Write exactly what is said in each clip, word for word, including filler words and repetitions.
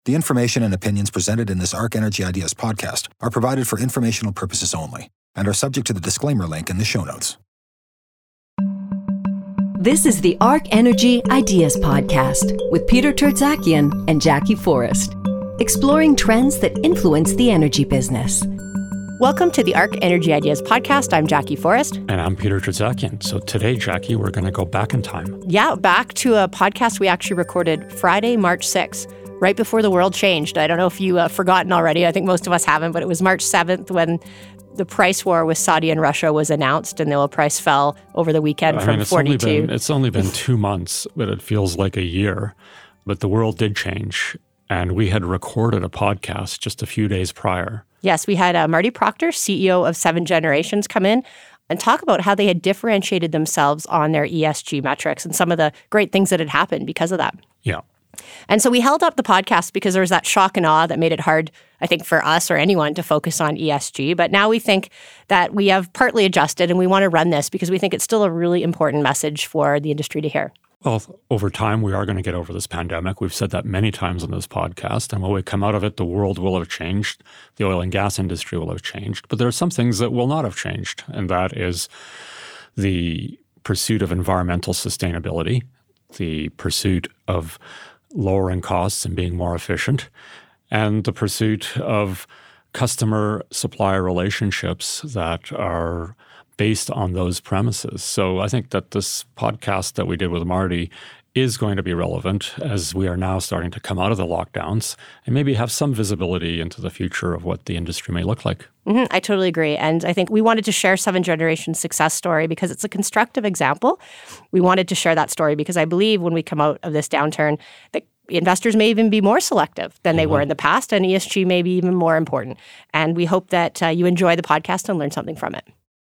The information and opinions presented in this Arc Energy Ideas podcast are provided for informational purposes only and are subject to the disclaimer link in the show notes. This is the Arc Energy Ideas podcast with Peter Tertzakian and Jackie Forrest, exploring trends that influence the energy business. Welcome to the Arc Energy Ideas podcast. I'm Jackie Forrest. And I'm Peter Tertzakian. So today, Jackie, we're going to go back in time. Yeah, back to a podcast we actually recorded Friday, March sixth, right before the world changed. I don't know if you've uh, forgotten already. I think most of us haven't, but it was March seventh when the price war with Saudi and Russia was announced and the oil price fell over the weekend I from mean, it's forty-two. Only been, it's only been two months, but it feels like a year. But the world did change. And we had recorded a podcast just a few days prior. Yes, we had uh, Marty Proctor, C E O of Seven Generations, come in and talk about how they had differentiated themselves on their E S G metrics and some of the great things that had happened because of that. Yeah. And so we held up the podcast because there was that shock and awe that made it hard, I think, for us or anyone to focus on E S G. But now we think that we have partly adjusted and we want to run this because we think it's still a really important message for the industry to hear. Well, over time, we are going to get over this pandemic. We've said that many times on this podcast. And when we come out of it, the world will have changed. The oil and gas industry will have changed. But there are some things that will not have changed. And that is the pursuit of environmental sustainability, the pursuit of lowering costs and being more efficient, and the pursuit of customer-supplier relationships that are based on those premises. So I think that this podcast that we did with Marty is going to be relevant as we are now starting to come out of the lockdowns and maybe have some visibility into the future of what the industry may look like. Mm-hmm, I totally agree. And I think we wanted to share Seven Generations' success story because it's a constructive example. We wanted to share that story because I believe when we come out of this downturn, that investors may even be more selective than they mm-hmm. were in the past, and E S G may be even more important. And we hope that uh, you enjoy the podcast and learn something from it.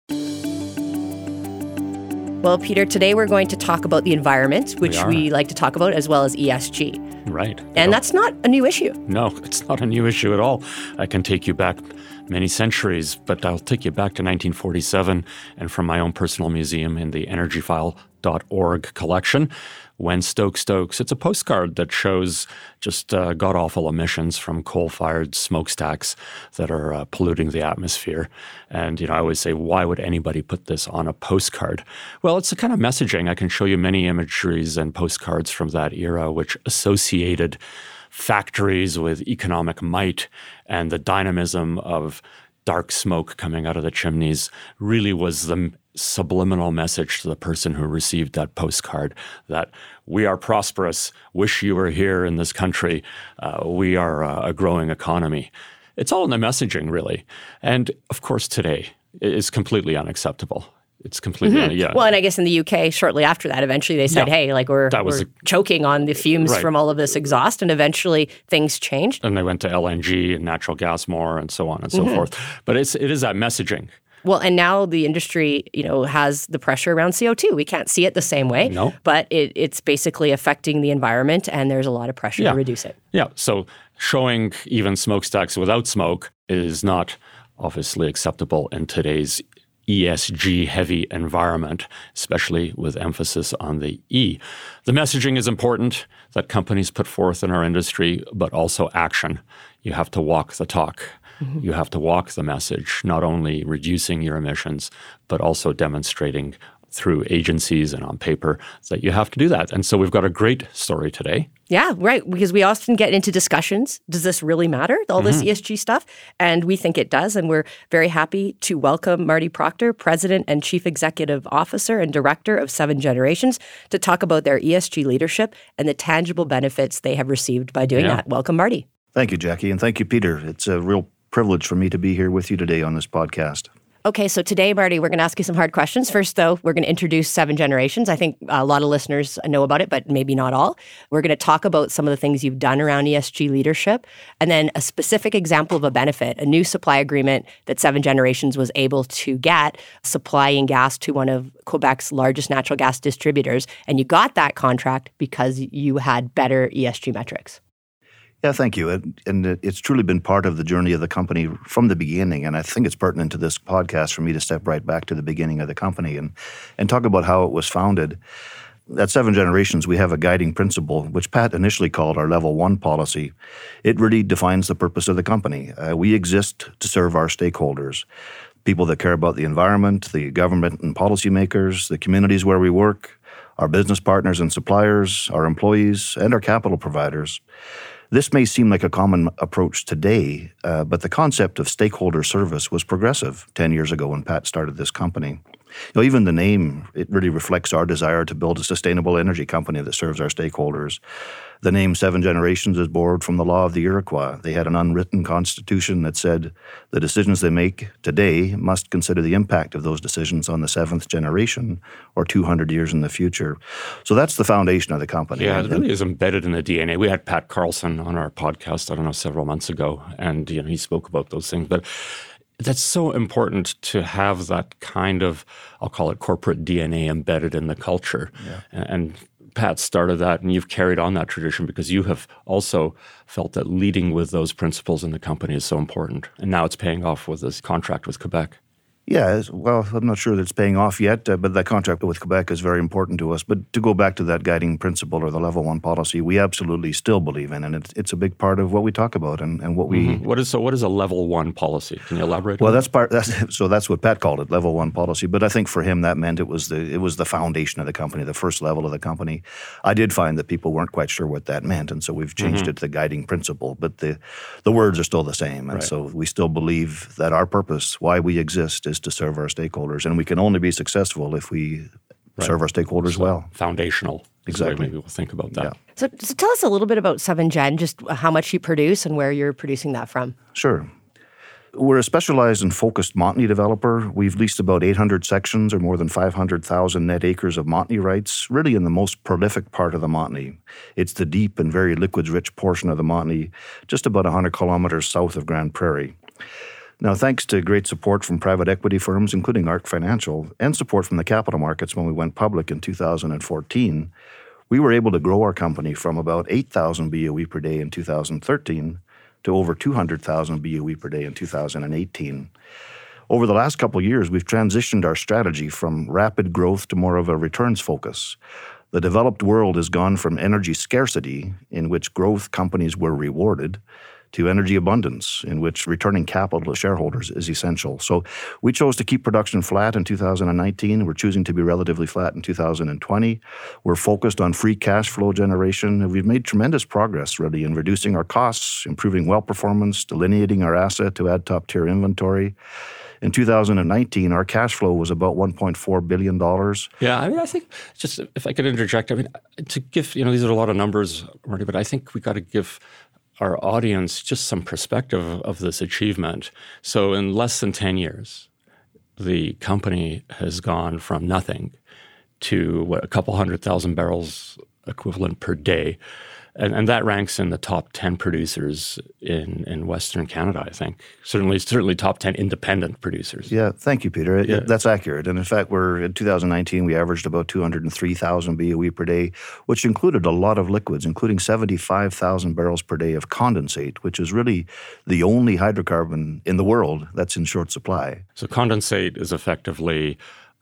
Well, Peter, today we're going to talk about the environment, which we, we like to talk about, as well as E S G. Right. And that's not a new issue. No, it's not a new issue at all. I can take you back many centuries, but I'll take you back to nineteen forty-seven and from my own personal museum in the energy file dot org collection. When Stoke Stokes, it's a postcard that shows just uh, god-awful emissions from coal-fired smokestacks that are uh, polluting the atmosphere. And, you know, I always say, why would anybody put this on a postcard? Well, it's the kind of messaging. I can show you many imageries and postcards from that era which associated factories with economic might, and the dynamism of dark smoke coming out of the chimneys really was the subliminal message to the person who received that postcard that we are prosperous, wish you were here in this country, uh, we are uh, a growing economy. It's all in the messaging, really. And of course, today it is completely unacceptable. It's completely, mm-hmm. un- yeah. Well, and I guess in the U K, shortly after that, eventually they said, yeah, hey, like we're, we're a, choking on the fumes right. from all of this exhaust. And eventually things changed. And they went to L N G and natural gas more and so on and so mm-hmm. forth. But it's, it is that messaging. Well, and now the industry, you know, has the pressure around C O two. We can't see it the same way, no. but it, it's basically affecting the environment, and there's a lot of pressure yeah. to reduce it. Yeah. So showing even smokestacks without smoke is not obviously acceptable in today's E S G-heavy environment, especially with emphasis on the E. The messaging is important that companies put forth in our industry, but also action. You have to walk the talk. Mm-hmm. You have to walk the message, not only reducing your emissions, but also demonstrating through agencies and on paper that you have to do that. And so we've got a great story today. Yeah, right. Because we often get into discussions. Does this really matter, all mm-hmm. this E S G stuff? And we think it does. And we're very happy to welcome Marty Proctor, President and Chief Executive Officer and Director of Seven Generations, to talk about their E S G leadership and the tangible benefits they have received by doing yeah. that. Welcome, Marty. Thank you, Jackie. And thank you, Peter. It's a real privilege for me to be here with you today on this podcast. Okay, so today, Marty, we're going to ask you some hard questions. First, though, we're going to introduce Seven Generations. I think a lot of listeners know about it, but maybe not all. We're going to talk about some of the things you've done around E S G leadership, and then a specific example of a benefit, a new supply agreement that Seven Generations was able to get, supplying gas to one of Quebec's largest natural gas distributors. And you got that contract because you had better E S G metrics. Yeah, thank you. And, and it's truly been part of the journey of the company from the beginning. And I think it's pertinent to this podcast for me to step right back to the beginning of the company and, and talk about how it was founded. At Seven Generations, we have a guiding principle, which Pat initially called our Level One policy. It really defines the purpose of the company. Uh, we exist to serve our stakeholders, people that care about the environment, the government and policymakers, the communities where we work, our business partners and suppliers, our employees, and our capital providers. This may seem like a common approach today, uh, but the concept of stakeholder service was progressive ten years ago when Pat started this company. You know, even the name, it really reflects our desire to build a sustainable energy company that serves our stakeholders. The name Seven Generations is borrowed from the law of the Iroquois. They had an unwritten constitution that said the decisions they make today must consider the impact of those decisions on the seventh generation or two hundred years in the future. So that's the foundation of the company. Yeah, it really is embedded in the D N A. We had Pat Carlson on our podcast, I don't know, several months ago, and you know, he spoke about those things. But that's so important to have that kind of, I'll call it corporate D N A embedded in the culture. Yeah. And Pat started that, and you've carried on that tradition because you have also felt that leading with those principles in the company is so important. And now it's paying off with this contract with Quebec. Yeah, well, I'm not sure that it's paying off yet, uh, but that contract with Quebec is very important to us. But to go back to that guiding principle or the Level One policy, we absolutely still believe in, and it's, it's a big part of what we talk about and, and what we. Mm-hmm. What is so? What is a Level One policy? Can you elaborate? Well, on that's that? part. That's, so that's what Pat called it, Level One policy. But I think for him that meant it was the it was the foundation of the company, the first level of the company. I did find that people weren't quite sure what that meant, and so we've changed mm-hmm. it to the guiding principle. But the the words are still the same, and right. so we still believe that our purpose, why we exist, is to serve our stakeholders. And we can only be successful if we right. serve our stakeholders so well. Foundational. Exactly. Maybe we'll think about that. Yeah. So, so tell us a little bit about Seven Gen, just how much you produce and where you're producing that from. Sure. We're a specialized and focused Montney developer. We've leased about eight hundred sections or more than five hundred thousand net acres of Montney rights, really in the most prolific part of the Montney. It's the deep and very liquids-rich portion of the Montney, just about one hundred kilometers south of Grand Prairie. Now, thanks to great support from private equity firms, including ARC Financial, and support from the capital markets when we went public in two thousand fourteen, we were able to grow our company from about eight thousand B O E per day in two thousand thirteen to over two hundred thousand B O E per day in two thousand eighteen. Over the last couple of years, we've transitioned our strategy from rapid growth to more of a returns focus. The developed world has gone from energy scarcity, in which growth companies were rewarded, to energy abundance, in which returning capital to shareholders is essential. So we chose to keep production flat in two thousand nineteen. We're choosing to be relatively flat in two thousand twenty. We're focused on free cash flow generation, and we've made tremendous progress, really, in reducing our costs, improving well performance, delineating our asset to add top-tier inventory. In two thousand nineteen, our cash flow was about one point four billion dollars. Yeah, I mean, I think, just if I could interject, I mean, to give, you know, these are a lot of numbers, Marty, but I think we got to give our audience just some perspective of this achievement. So in less than ten years, the company has gone from nothing to what, a couple hundred thousand barrels equivalent per day. And, and that ranks in the top ten producers in, in Western Canada, I think. Certainly certainly top ten independent producers. Yeah, thank you, Peter. Yeah. That's accurate. And in fact, we're in two thousand nineteen, we averaged about two hundred three thousand B O E per day, which included a lot of liquids, including seventy-five thousand barrels per day of condensate, which is really the only hydrocarbon in the world that's in short supply. So condensate is effectively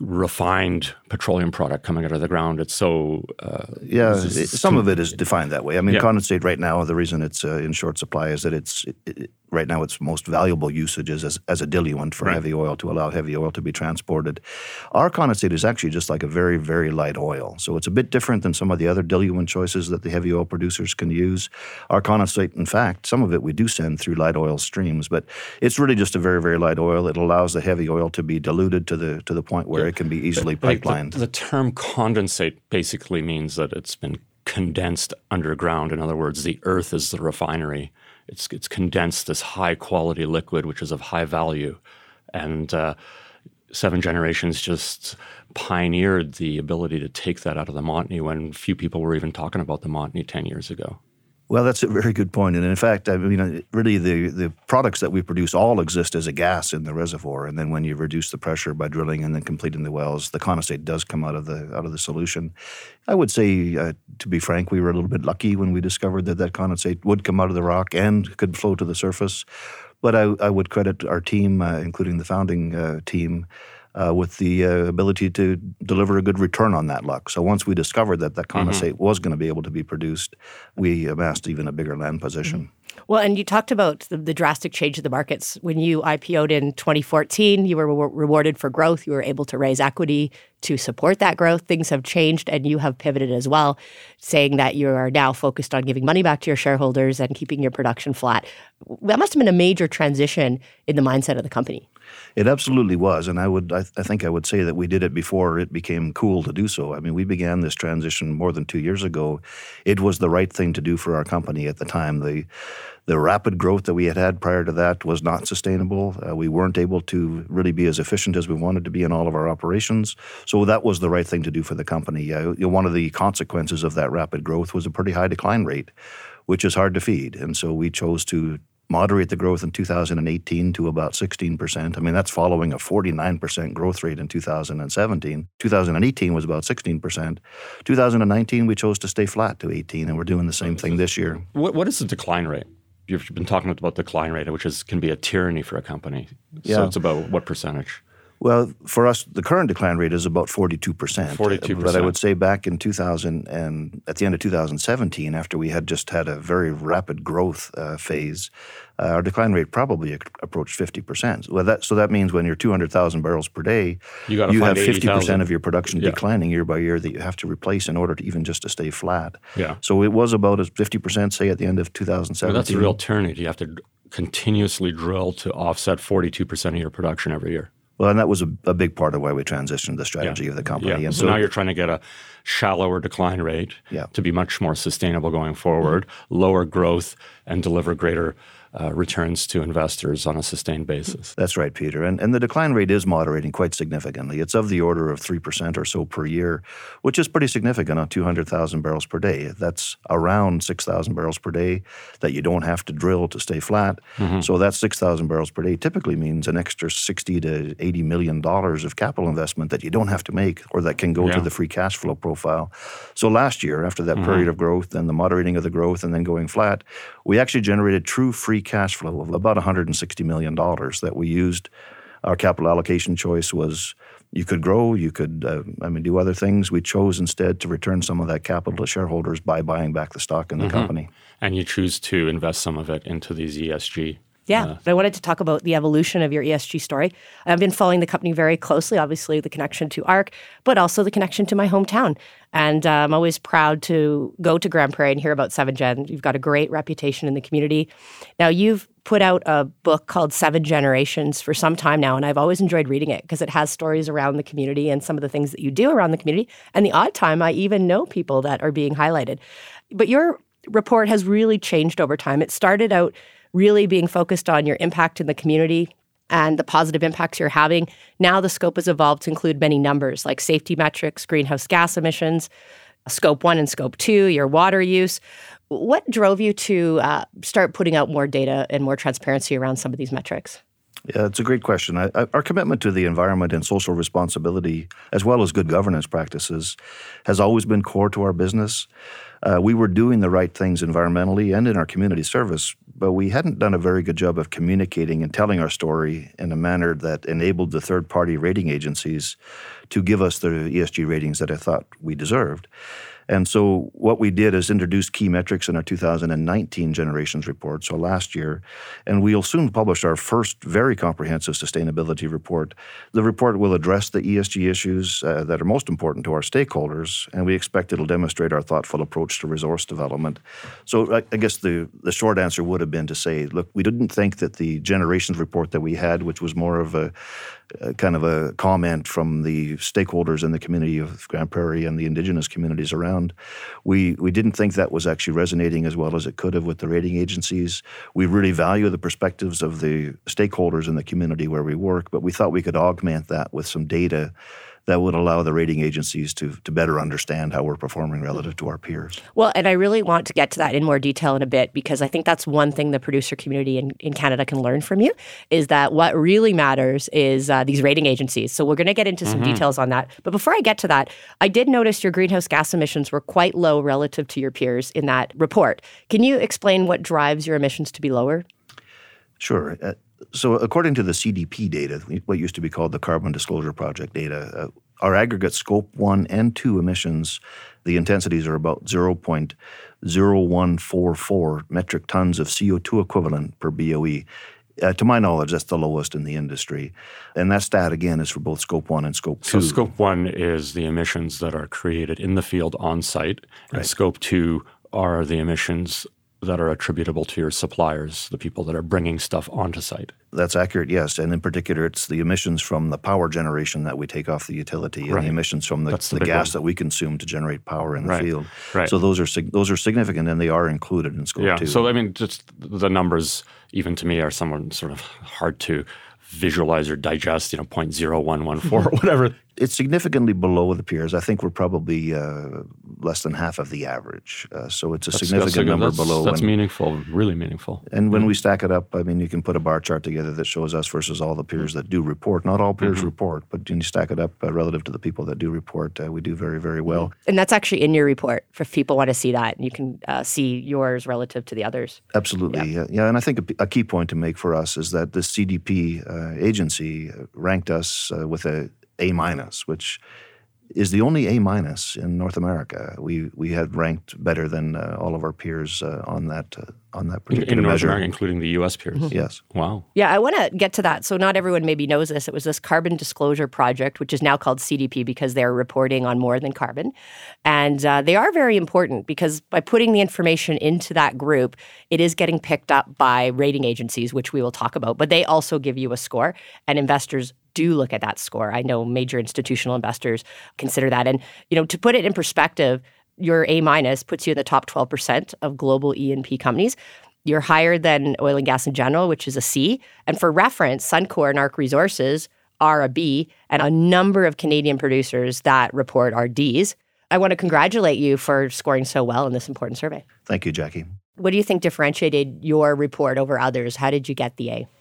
refined petroleum product coming out of the ground. It's so uh, yeah. It's, it, some of it is defined that way. I mean, yeah. condensate right now, the reason it's uh, in short supply is that it's it, it, right now its most valuable usage is as, as a diluent for right. heavy oil to allow heavy oil to be transported. Our condensate is actually just like a very very light oil, so it's a bit different than some of the other diluent choices that the heavy oil producers can use. Our condensate, in fact, some of it we do send through light oil streams, but it's really just a very very light oil. It allows the heavy oil to be diluted to the to the point where yeah. it can be easily pipelined. The, the term condensate basically means that it's been condensed underground. In other words, the earth is the refinery. It's it's condensed this high quality liquid, which is of high value. And uh, Seven Generations just pioneered the ability to take that out of the Montney when few people were even talking about the Montney ten years ago. Well, that's a very good point. And in fact, I mean, really the, the products that we produce all exist as a gas in the reservoir. And then when you reduce the pressure by drilling and then completing the wells, the condensate does come out of the out of the solution. I would say, uh, to be frank, we were a little bit lucky when we discovered that that condensate would come out of the rock and could flow to the surface. But I, I would credit our team, uh, including the founding uh, team, uh, with the uh, ability to deliver a good return on that luck. So once we discovered that that condensate mm-hmm. was going to be able to be produced, we amassed even a bigger land position. Mm-hmm. Well, and you talked about the, the drastic change of the markets. When you I P O'd in twenty fourteen, you were re- rewarded for growth. You were able to raise equity to support that growth. Things have changed, and you have pivoted as well, saying that you are now focused on giving money back to your shareholders and keeping your production flat. That must have been a major transition in the mindset of the company. It absolutely was, and I would I, th- I think I would say that we did it before it became cool to do so. I mean, we began this transition more than two years ago. It was the right thing to do for our company at the time. The the rapid growth that we had had prior to that was not sustainable. Uh, we weren't able to really be as efficient as we wanted to be in all of our operations. So that was the right thing to do for the company. Uh, you know, one of the consequences of that rapid growth was a pretty high decline rate, which is hard to feed. And so we chose to moderate the growth in two thousand eighteen to about sixteen percent. I mean, that's following a forty-nine percent growth rate in two thousand seventeen. two thousand eighteen was about sixteen percent. two thousand nineteen, we chose to stay flat to eighteen, and we're doing the same thing this year. What, what is the decline rate? You've been talking about decline rate, which is can be a tyranny for a company. Yeah. So it's about what percentage? Well, for us, the current decline rate is about forty-two percent. forty-two percent. But I would say back in two thousand and at the end of two thousand seventeen, after we had just had a very rapid growth uh, phase, uh, our decline rate probably ac- approached fifty percent. Well, that so that means when you're two hundred thousand barrels per day, you, gotta you find have fifty percent of your production yeah. declining year by year that you have to replace in order to even just to stay flat. Yeah. So it was about fifty percent, say, at the end of two thousand seventeen. Well, that's a real tyranny. You have to continuously drill to offset forty-two percent of your production every year. Well, and that was a, a big part of why we transitioned the strategy yeah. of the company. Yeah. And so, so now you're trying to get a shallower decline rate yeah. to be much more sustainable going forward, mm-hmm. lower growth, and deliver greater uh, returns to investors on a sustained basis. That's right, Peter. And, and the decline rate is moderating quite significantly. It's of the order of three percent or so per year, which is pretty significant on two hundred thousand barrels per day. That's around six thousand barrels per day that you don't have to drill to stay flat. Mm-hmm. So that six thousand barrels per day typically means an extra sixty to eighty million dollars of capital investment that you don't have to make or that can go yeah. to the free cash flow profile. So last year, after that mm-hmm. period of growth and the moderating of the growth and then going flat, we actually generated true free cash flow of about one hundred sixty million dollars that we used. Our capital allocation choice was you could grow, you could uh, I mean, do other things. We chose instead to return some of that capital to shareholders by buying back the stock in the mm-hmm. company. And you choose to invest some of it into these E S G. Yeah, uh, I wanted to talk about the evolution of your E S G story. I've been following the company very closely, obviously the connection to ARC, but also the connection to my hometown. And uh, I'm always proud to go to Grande Prairie and hear about Seven Gen. You've got a great reputation in the community. Now, you've put out a book called Seven Generations for some time now, and I've always enjoyed reading it because it has stories around the community and some of the things that you do around the community. And the odd time, I even know people that are being highlighted. But your report has really changed over time. It started out really being focused on your impact in the community and the positive impacts you're having. Now the scope has evolved to include many numbers like safety metrics, greenhouse gas emissions, scope one and scope two, your water use. What drove you to uh, start putting out more data and more transparency around some of these metrics? Yeah, it's a great question. I, I, our commitment to the environment and social responsibility, as well as good governance practices, has always been core to our business. Uh, we were doing the right things environmentally and in our community service, but we hadn't done a very good job of communicating and telling our story in a manner that enabled the third-party rating agencies to give us the E S G ratings that I thought we deserved. And so what we did is introduce key metrics in our two thousand nineteen Generations report, so last year, and we'll soon publish our first very comprehensive sustainability report. The report will address the E S G issues uh, that are most important to our stakeholders, and we expect it'll demonstrate our thoughtful approach to resource development. So I, I guess the, the short answer would have been to say, look, we didn't think that the Generations report that we had, which was more of a Uh, kind of a comment from the stakeholders in the community of Grande Prairie and the Indigenous communities around. We we didn't think that was actually resonating as well as it could have with the rating agencies. We really value the perspectives of the stakeholders in the community where we work, but we thought we could augment that with some data that would allow the rating agencies to to better understand how we're performing relative to our peers. Well, and I really want to get to that in more detail in a bit, because I think that's one thing the producer community in, in Canada can learn from you, is that what really matters is uh, these rating agencies. So we're going to get into some mm-hmm. details on that. But before I get to that, I did notice your greenhouse gas emissions were quite low relative to your peers in that report. Can you explain what drives your emissions to be lower? Sure. Uh, So according to the C D P data, what used to be called the Carbon Disclosure Project data, uh, our aggregate Scope one and two emissions, the intensities are about zero point zero one four four metric tons of C O two equivalent per B O E. Uh, to my knowledge, that's the lowest in the industry. And that stat, again, is for both Scope one and Scope two. So Scope one is the emissions that are created in the field on site, and Right. Scope two are the emissions that are attributable to your suppliers, the people that are bringing stuff onto site. That's accurate, yes. And in particular, it's the emissions from the power generation that we take off the utility and Right. the emissions from the, That's the the big gas one. that we consume to generate power in the Right. field. Right. So those are sig- those are significant, and they are included in Scope Yeah. two. So I mean, just the numbers, even to me, are somewhat sort of hard to visualize or digest. You know, point zero one one four or whatever. It's significantly below the peers. I think we're probably uh, less than half of the average. Uh, so it's a That's- significant that's, number that's, below. That's and, meaningful, really meaningful. and when we stack it up, I mean, you can put a bar chart together that shows us versus all the peers that do report. Not all peers Mm-hmm. report, but when you stack it up uh, relative to the people that do report, uh, we do very, very well. And that's actually in your report for if people want to see that. You can uh, see yours relative to the others. Absolutely. Yeah. yeah. And I think a, a key point to make for us is that the C D P uh, agency ranked us uh, with a A minus, which is the only A minus in North America. We we had ranked better than uh, all of our peers uh, on that uh, on that In, particular in North measure. America, including the U S peers. Yes. Wow. Yeah, I want to get to that. So not everyone maybe knows this. It was this Carbon Disclosure Project, which is now called C D P because they're reporting on more than carbon. And uh, they are very important because by putting the information into that group, it is getting picked up by rating agencies, which we will talk about. But they also give you a score, and investors do look at that score. I know major institutional investors consider that. And, you know, to put it in perspective, your A minus puts you in the top twelve percent of global E and P companies. You're higher than oil and gas in general, which is a C. And for reference, Suncor and Arc Resources are a B, and a number of Canadian producers that report are Ds. I want to congratulate you for scoring so well in this important survey. Thank you, Jackie. What do you think differentiated your report over others? How did you get the A?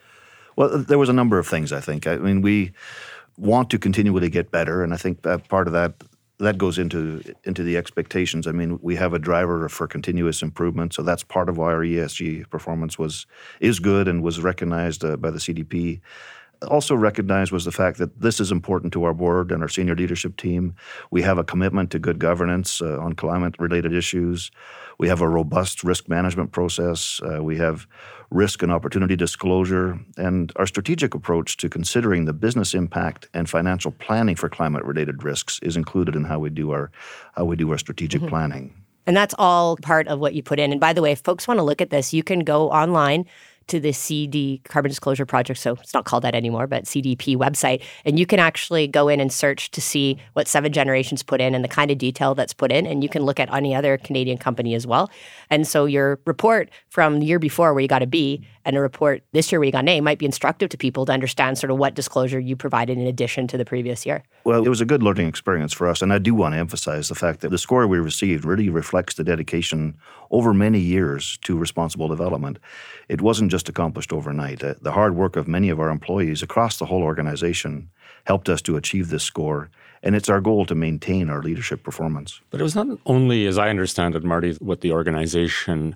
Well, there was a number of things, I think. I mean, we want to continually get better, and I think that part of that that goes into into the expectations. I mean, we have a driver for continuous improvement, so that's part of why our E S G performance was is good and was recognized uh, by the C D P. Also recognized was the fact that this is important to our board and our senior leadership team. We have a commitment to good governance uh, on climate-related issues. We have a robust risk management process. Uh, we have risk and opportunity disclosure. And our strategic approach to considering the business impact and financial planning for climate-related risks is included in how we do our, how we do our strategic mm-hmm. planning. And that's all part of what you put in. And by the way, if folks want to look at this, you can go online to the C D Carbon Disclosure Project, so it's not called that anymore, but C D P website, and you can actually go in and search to see what Seven Generations put in and the kind of detail that's put in, and you can look at any other Canadian company as well. And so your report from the year before where you got a B and a report this year where you got an A might be instructive to people to understand sort of what disclosure you provided in addition to the previous year. Well, it was a good learning experience for us, and I do want to emphasize the fact that the score we received really reflects the dedication over many years to responsible development. It wasn't just accomplished overnight. Uh, the hard work of many of our employees across the whole organization helped us to achieve this score, and it's our goal to maintain our leadership performance. But it was not only, as I understand it, Marty, what the organization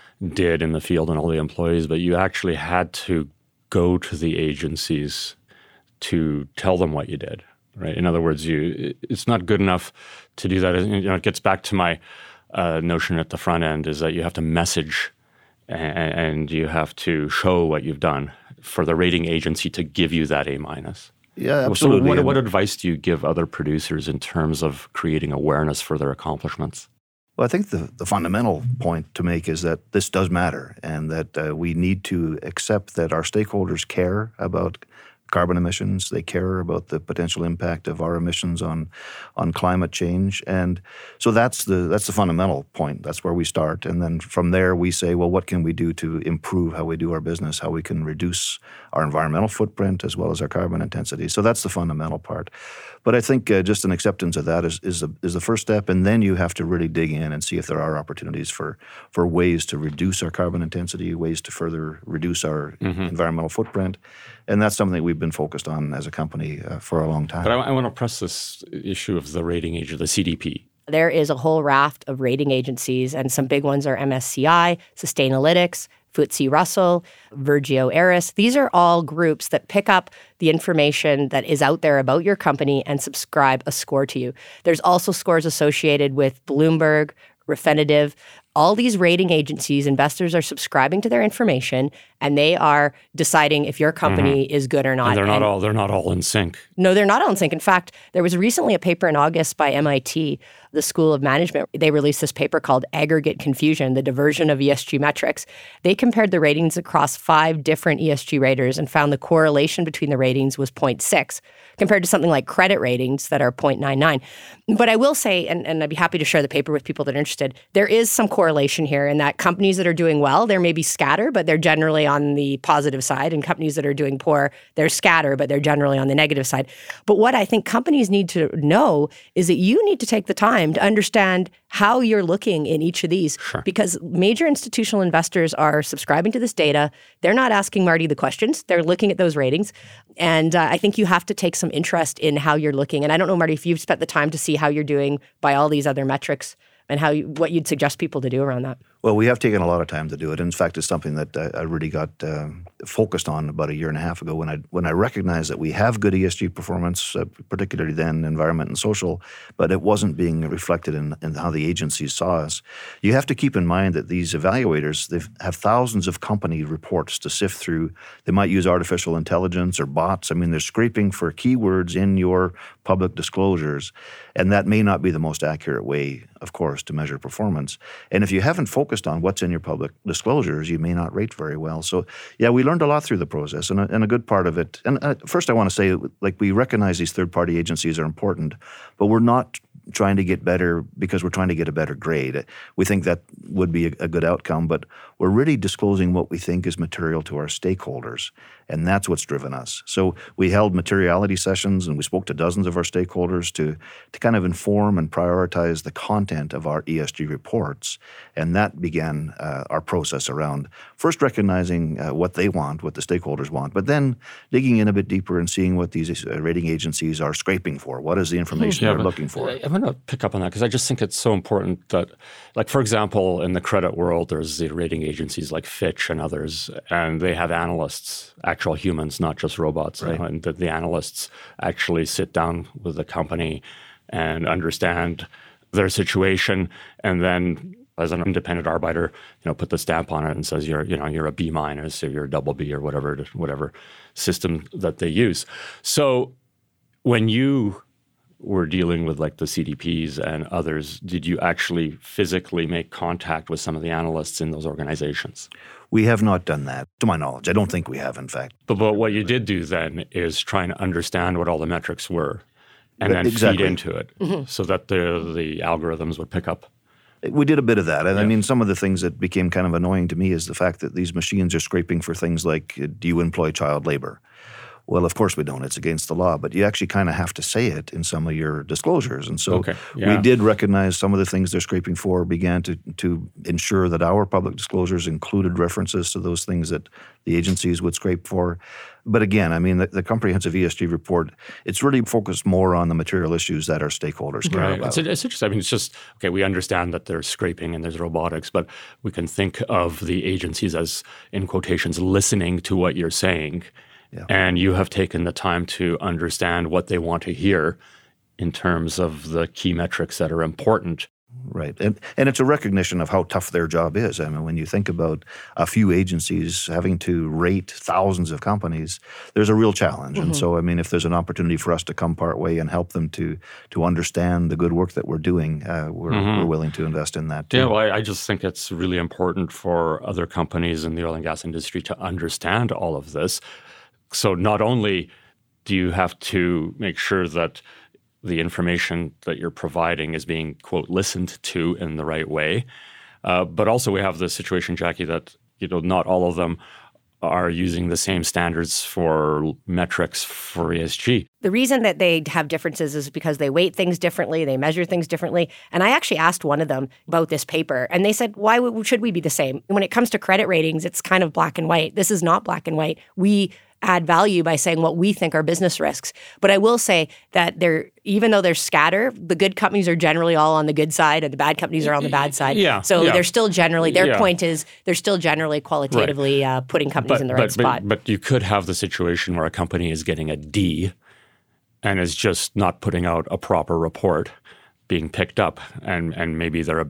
did in the field and all the employees, but you actually had to go to the agencies to tell them what you did, right? In other words, you it's not good enough to do that. You know, it gets back to my uh, notion at the front end is that you have to message and, and you have to show what you've done for the rating agency to give you that A minus. Yeah, absolutely. So what, what advice do you give other producers in terms of creating awareness for their accomplishments? Well, I think the, the fundamental point to make is that this does matter and that uh, we need to accept that our stakeholders care about carbon emissions. They care about the potential impact of our emissions on on climate change. And so that's the that's the fundamental point. That's where we start. And then from there we say, well, what can we do to improve how we do our business, how we can reduce our environmental footprint as well as our carbon intensity. So that's the fundamental part. But I think uh, just an acceptance of that is is, a, is the first step. And then you have to really dig in and see if there are opportunities for, for ways to reduce our carbon intensity, ways to further reduce our mm-hmm. environmental footprint. And that's something we've been focused on as a company uh, for a long time. But I, I want to press this issue of the rating agency, the C D P. There is a whole raft of rating agencies, and some big ones are M S C I, Sustainalytics, F T S E Russell, Virgio Eris. These are all groups that pick up the information that is out there about your company and subscribe a score to you. There's also scores associated with Bloomberg, Refinitiv. All these rating agencies, investors are subscribing to their information, and they are deciding if your company mm-hmm. is good or not. And they're not and all they're not all in sync. No, they're not all in sync. In fact, there was recently a paper in August by M I T, the School of Management. They released this paper called Aggregate Confusion, the Diversion of E S G Metrics. They compared the ratings across five different E S G raters and found the correlation between the ratings was zero point six, compared to something like credit ratings that are zero point nine nine. But I will say, and, and I'd be happy to share the paper with people that are interested, there is some correlation here in that companies that are doing well, there may be scatter, but they're generally on the positive side, and companies that are doing poor, they're scatter, but they're generally on the negative side. But what I think companies need to know is that you need to take the time to understand how you're looking in each of these, sure. because major institutional investors are subscribing to this data. They're not asking Marty the questions. They're looking at those ratings. And uh, I think you have to take some interest in how you're looking. And I don't know, Marty, if you've spent the time to see how you're doing by all these other metrics and how you, what you'd suggest people to do around that. Well, we have taken a lot of time to do it. In fact, it's something that I, I really got uh, focused on about a year and a half ago when I when I recognized that we have good E S G performance, uh, particularly then environment and social, but it wasn't being reflected in, in how the agencies saw us. You have to keep in mind that these evaluators, they have thousands of company reports to sift through. They might use artificial intelligence or bots. I mean, they're scraping for keywords in your public disclosures, and that may not be the most accurate way, of course, to measure performance. And if you haven't focused on what's in your public disclosures, you may not rate very well. So, yeah, we learned a lot through the process, and a, and a good part of it. And uh, first, I want to say, like, we recognize these third-party agencies are important, but we're not trying to get better because we're trying to get a better grade. We think that would be a, a good outcome, but we're really disclosing what we think is material to our stakeholders, and that's what's driven us. So we held materiality sessions, and we spoke to dozens of our stakeholders to, to kind of inform and prioritize the content of our E S G reports, and that began uh, our process around first recognizing uh, what they want, what the stakeholders want, but then digging in a bit deeper and seeing what these uh, rating agencies are scraping for. What is the information yeah, they're looking for? I, I'm going to pick up on that because I just think it's so important that, like, for example, in the credit world, there's the rating agencies like Fitch and others, and they have analysts, actual humans, not just robots. Right. And the, the analysts actually sit down with the company and understand their situation, and then as an independent arbiter, you know, put the stamp on it and says you're, you know, you're a B minus or you're a double B or whatever, whatever system that they use. So when you were dealing with like the C D Ps and others, did you actually physically make contact with some of the analysts in those organizations? We have not done that, to my knowledge. I don't think we have, in fact. But, but what you did do then is trying to understand what all the metrics were and then exactly. feed into it mm-hmm. so that the the algorithms would pick up. We did a bit of that. And yeah. I mean, some of the things that became kind of annoying to me is the fact that these machines are scraping for things like, do you employ child labor? Well, of course we don't. It's against the law. But you actually kind of have to say it in some of your disclosures. And so okay. yeah. we did recognize some of the things they're scraping for, began to, to ensure that our public disclosures included references to those things that the agencies would scrape for. But again, I mean, the, the comprehensive E S G report, it's really focused more on the material issues that our stakeholders care right. about. It's, it's interesting. I mean, it's just, okay, we understand that there's scraping and there's robotics, but we can think of the agencies as, in quotations, listening to what you're saying. Yeah. And you have taken the time to understand what they want to hear in terms of the key metrics that are important. Right. And and it's a recognition of how tough their job is. I mean, when you think about a few agencies having to rate thousands of companies, there's a real challenge. Mm-hmm. And so, I mean, if there's an opportunity for us to come part way and help them to to understand the good work that we're doing, uh, we're, mm-hmm. we're willing to invest in that too. Yeah, well, I, I just think it's really important for other companies in the oil and gas industry to understand all of this. So not only do you have to make sure that the information that you're providing is being, quote, listened to in the right way, uh, but also we have the situation, Jackie, that, you know, not all of them are using the same standards for metrics for E S G. The reason that they have differences is because they weight things differently, they measure things differently. And I actually asked one of them about this paper, and they said, why w- should we be the same? When it comes to credit ratings, it's kind of black and white. This is not black and white. We add value by saying what we think are business risks. But I will say that they're, even though they're scatter, the good companies are generally all on the good side and the bad companies are on the bad side. Yeah, so yeah. they're still generally, their Yeah. point is they're still generally qualitatively right. uh, putting companies but, in the right but, spot. But, but you could have the situation where a company is getting a D and is just not putting out a proper report being picked up, and, and maybe they're a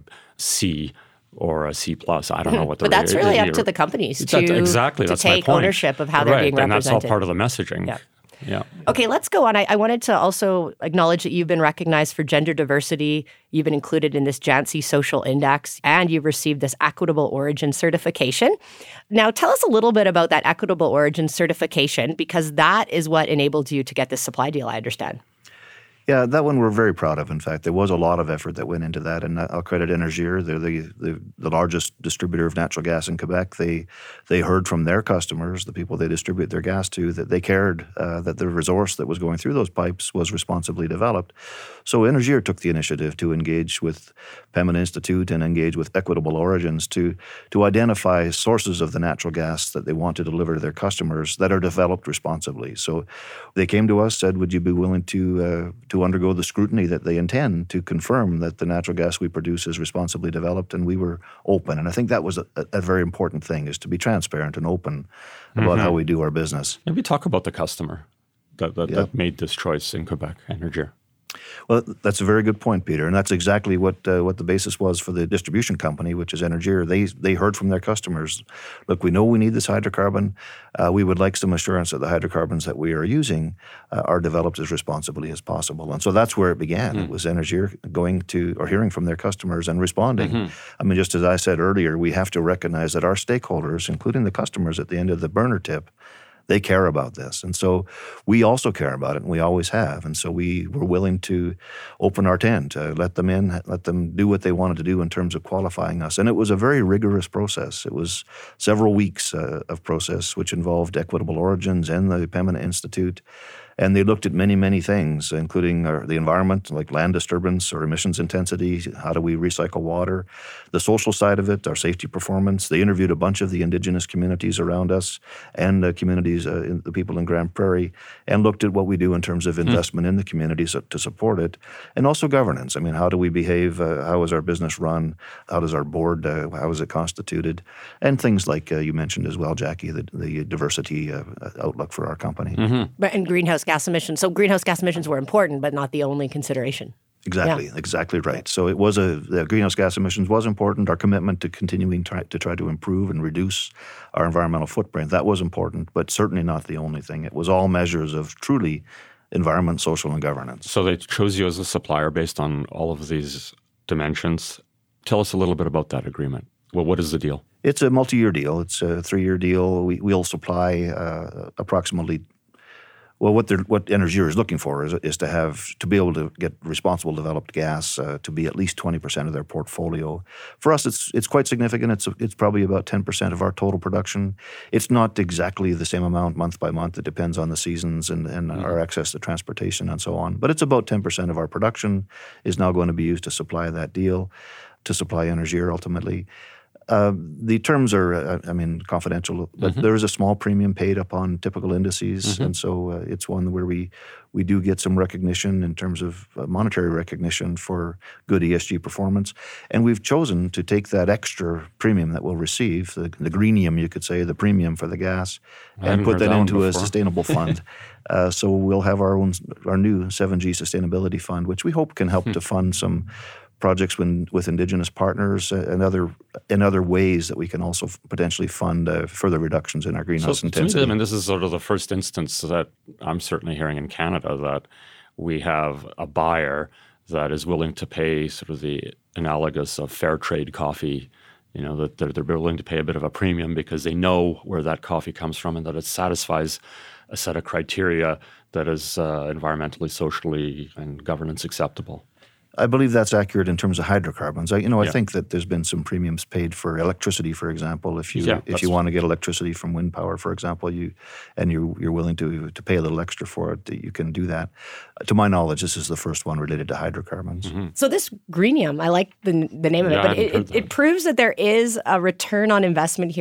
C or a C plus. I don't know what the But that's really uh, up to the companies to, that's exactly, to that's my take point. ownership of how they're right, being represented. And that's all part of the messaging. Yeah. Yeah. Okay, let's go on. I, I wanted to also acknowledge that you've been recognized for gender diversity. You've been included in this Jansi Social Index, and you've received this Equitable Origin certification. Now, tell us a little bit about that Equitable Origin certification, because that is what enabled you to get this supply deal, I understand. Yeah, that one we're very proud of. In fact, there was a lot of effort that went into that, and I'll credit Énergir. They're the, the the largest distributor of natural gas in Quebec. They they heard from their customers, the people they distribute their gas to, that they cared uh, that the resource that was going through those pipes was responsibly developed. So Énergir took the initiative to engage with Pembina Institute and engage with Equitable Origins to to identify sources of the natural gas that they want to deliver to their customers that are developed responsibly. So they came to us, said, "Would you be willing to uh, to undergo the scrutiny that they intend to confirm that the natural gas we produce is responsibly developed?" And we were open. And I think that was a, a very important thing, is to be transparent and open about mm-hmm. how we do our business. Maybe talk about the customer that, that, yeah. that made this choice in Quebec, Énergir. Well, that's a very good point, Peter, and that's exactly what uh, what the basis was for the distribution company, which is Énergir. They they heard from their customers, look, we know we need this hydrocarbon. Uh, we would like some assurance that the hydrocarbons that we are using uh, are developed as responsibly as possible. And so that's where it began. Mm. It was Énergir going to, or hearing from their customers and responding. Mm-hmm. I mean, just as I said earlier, we have to recognize that our stakeholders, including the customers at the end of the burner tip, they care about this. And so we also care about it, and we always have. And so we were willing to open our tent, uh, let them in, let them do what they wanted to do in terms of qualifying us. And it was a very rigorous process. It was several weeks uh, of process, which involved Equitable Origins and the Pembina Institute. And they looked at many, many things, including our, the environment, like land disturbance or emissions intensity, how do we recycle water, the social side of it, our safety performance. They interviewed a bunch of the Indigenous communities around us and uh, communities, uh, in, the people in Grand Prairie, and looked at what we do in terms of investment mm. in the communities to support it, and also governance. I mean, how do we behave? Uh, how is our business run? How does our board, uh, how is it constituted? And things like uh, you mentioned as well, Jackie, the, the diversity uh, outlook for our company. Mm-hmm. But and greenhouse gas emissions. So greenhouse gas emissions were important, but not the only consideration. Exactly, yeah. exactly right. So it was a the greenhouse gas emissions was important. Our commitment to continuing try, to try to improve and reduce our environmental footprint, that was important, but certainly not the only thing. It was all measures of truly environment, social, and governance. So they chose you as a supplier based on all of these dimensions. Tell us a little bit about that agreement. Well, what is the deal? It's a multi-year deal. It's a three-year deal. We, we'll supply uh, approximately. Well, what they're, what Énergir is looking for is, is to have to be able to get responsible developed gas uh, to be at least twenty percent of their portfolio. For us, it's it's quite significant. It's it's probably about ten percent of our total production. It's not exactly the same amount month by month. It depends on the seasons and, and mm-hmm. our access to transportation and so on. But it's about ten percent of our production is now going to be used to supply that deal, to supply Énergir ultimately. Uh, the terms are, uh, I mean, confidential, but mm-hmm. there is a small premium paid upon typical indices, mm-hmm. and so uh, it's one where we we do get some recognition in terms of uh, monetary recognition for good E S G performance, and we've chosen to take that extra premium that we'll receive, the, the greenium, you could say, the premium for the gas, and put that, that into a sustainable fund. uh, so we'll have our own, our new seven G Sustainability Fund, which we hope can help hmm. to fund some projects when, with Indigenous partners and other in other ways that we can also f- potentially fund uh, further reductions in our greenhouse so, intensity. To me, I mean, this is sort of the first instance that I'm certainly hearing in Canada that we have a buyer that is willing to pay sort of the analogous of fair trade coffee, you know, that they're, they're willing to pay a bit of a premium because they know where that coffee comes from and that it satisfies a set of criteria that is uh, environmentally, socially, and governance acceptable. I believe that's accurate in terms of hydrocarbons. I, you know, I yeah. think that there's been some premiums paid for electricity, for example. If you yeah, if you want to get electricity from wind power, for example, you and you you're willing to to pay a little extra for it, you can do that. Uh, to my knowledge, this is the first one related to hydrocarbons. Mm-hmm. So this greenium, I like the the name of yeah, it, but it, it, it proves that there is a return on investment here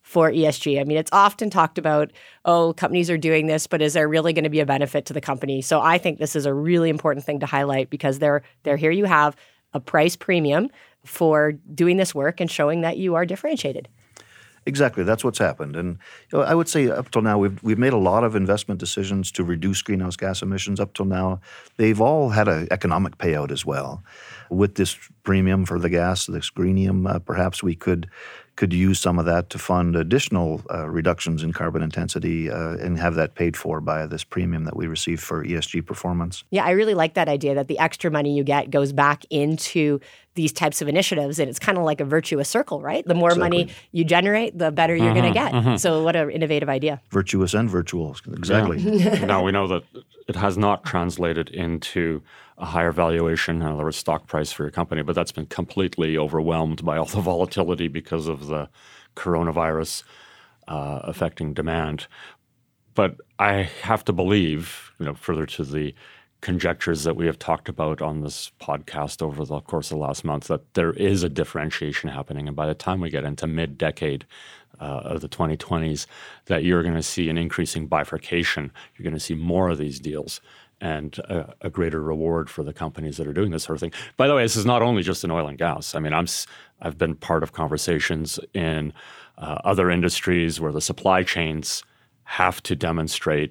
for E S G? I mean, it's often talked about, oh, companies are doing this, but is there really going to be a benefit to the company? So I think this is a really important thing to highlight because they're, they're here you have a price premium for doing this work and showing that you are differentiated. Exactly, that's what's happened. And you know, I would say up till now, we've we've made a lot of investment decisions to reduce greenhouse gas emissions. Up till now, they've all had an economic payout as well. With this premium for the gas, this greenium, uh, perhaps we could could use some of that to fund additional uh, reductions in carbon intensity uh, and have that paid for by this premium that we receive for E S G performance. Yeah, I really like that idea that the extra money you get goes back into these types of initiatives. And it's kind of like a virtuous circle, right? The more Exactly. money you generate, the better you're Mm-hmm, going to get. mm-hmm. So what an innovative idea. Virtuous and virtual, exactly. Yeah. Now we know that it has not translated into a higher valuation, in other words, stock price for your company, but that's been completely overwhelmed by all the volatility because of the coronavirus uh, affecting demand. But I have to believe, you know, further to the conjectures that we have talked about on this podcast over the course of the last month, that there is a differentiation happening. And by the time we get into mid-decade uh, of the twenty twenties, that you're going to see an increasing bifurcation. You're going to see more of these deals and a, a greater reward for the companies that are doing this sort of thing. By the way, this is not only just in oil and gas. I mean, I'm, I've been part of conversations in uh, other industries where the supply chains have to demonstrate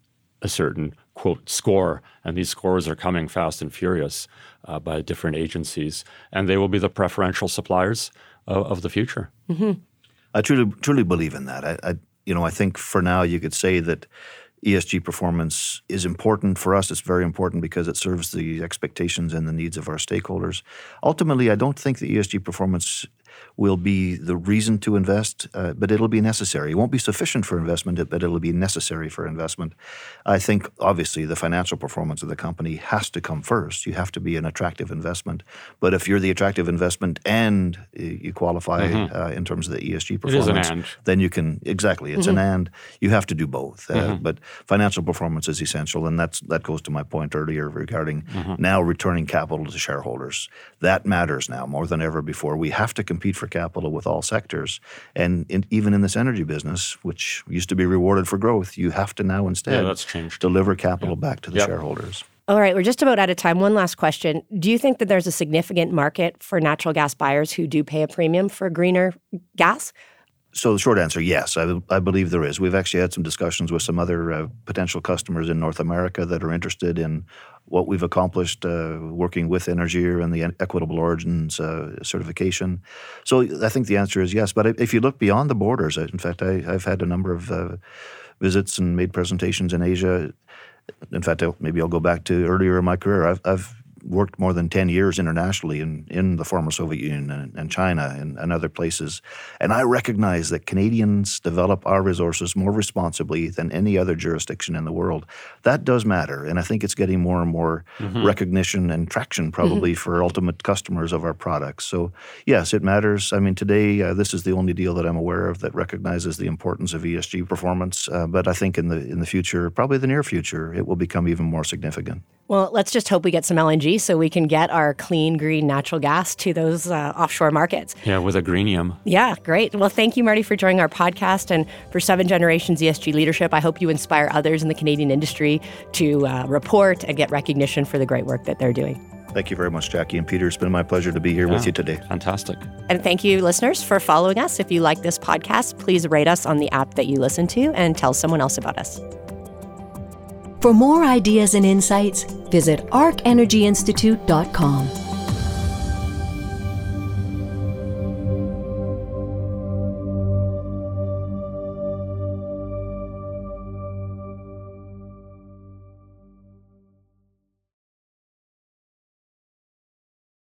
a certain, quote, score. And these scores are coming fast and furious uh, by different agencies. And they will be the preferential suppliers of, of the future. Mm-hmm. I truly truly believe in that. I, I you know, I think for now you could say that E S G performance is important for us. It's very important because it serves the expectations and the needs of our stakeholders. Ultimately, I don't think the E S G performance will be the reason to invest, uh, but it'll be necessary. It won't be sufficient for investment, but it'll be necessary for investment. I think, obviously, the financial performance of the company has to come first. You have to be an attractive investment. But if you're the attractive investment and you qualify mm-hmm. uh, in terms of the E S G performance, it is an and. then you can, exactly, it's mm-hmm. an and. You have to do both. Uh, mm-hmm. But financial performance is essential, and that's that goes to my point earlier regarding mm-hmm. now returning capital to shareholders. That matters now more than ever before. We have to compete for capital with all sectors. And in, even in this energy business, which used to be rewarded for growth, you have to now instead yeah, that's changed. deliver capital yeah. back to the yep. shareholders. All right, we're just about out of time. One last question. Do you think that there's a significant market for natural gas buyers who do pay a premium for greener gas? So the short answer, yes, I, I believe there is. We've actually had some discussions with some other uh, potential customers in North America that are interested in what we've accomplished uh, working with Énergir and the Equitable Origins uh, certification. So I think the answer is yes. But if you look beyond the borders, in fact, I, I've had a number of uh, visits and made presentations in Asia. In fact, I'll, maybe I'll go back to earlier in my career. I've, I've worked more than ten years internationally in, in the former Soviet Union and, and China and, and other places. And I recognize that Canadians develop our resources more responsibly than any other jurisdiction in the world. That does matter. And I think it's getting more and more mm-hmm. recognition and traction probably mm-hmm. for ultimate customers of our products. So yes, it matters. I mean, today, uh, this is the only deal that I'm aware of that recognizes the importance of E S G performance. Uh, but I think in the in the future, probably the near future, it will become even more significant. Well, let's just hope we get some L N G so we can get our clean, green natural gas to those uh, offshore markets. Yeah, with a greenium. Yeah, great. Well, thank you, Marty, for joining our podcast. And for Seven Generations E S G Leadership, I hope you inspire others in the Canadian industry to uh, report and get recognition for the great work that they're doing. Thank you very much, Jackie and Peter. It's been my pleasure to be here yeah, with you today. Fantastic. And thank you, listeners, for following us. If you like this podcast, please rate us on the app that you listen to and tell someone else about us. For more ideas and insights, visit arc energy institute dot com.